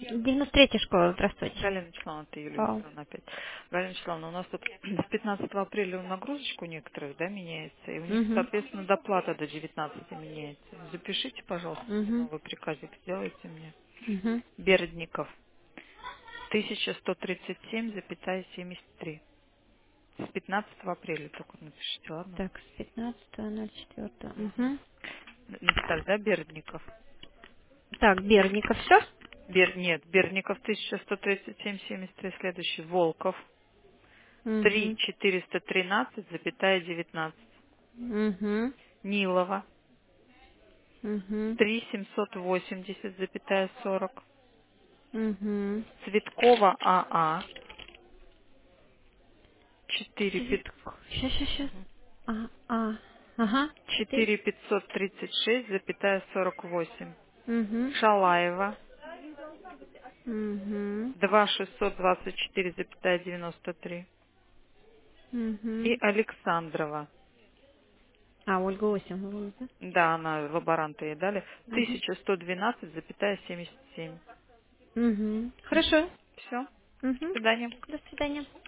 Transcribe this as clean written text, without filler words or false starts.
93-я школа, здравствуйте. Галина Вячеславовна, это Юлия Ау. Викторовна опять. Галина Вячеславовна, у нас тут с 15 апреля нагрузочка у некоторых, да, меняется, и у них, Угу. соответственно, доплата до 19 меняется. Запишите, пожалуйста, Угу. новый приказик, сделайте мне. Угу. Бердников, 1137,73. С 15 апреля только напишите, ладно? Так, с 15 на 4. Мгм. Угу. Написали, да, Бердников? Так, Берников, все? Нет, Бердников 1137,73, следующий, Волков, Угу. 3,413,19. Угу. Нилова, Угу. 3,780,40. Угу. Цветкова АА, 4 Сейчас. Ага. 4. 4536,48. Угу. Шалаева, Угу. 2624,93. И Угу. Александрова, А, Ольга Осимова, да? да, она лаборанта ей дали, Угу. 1112,77. Угу. Хорошо. Все, до Угу. свидания. До свидания.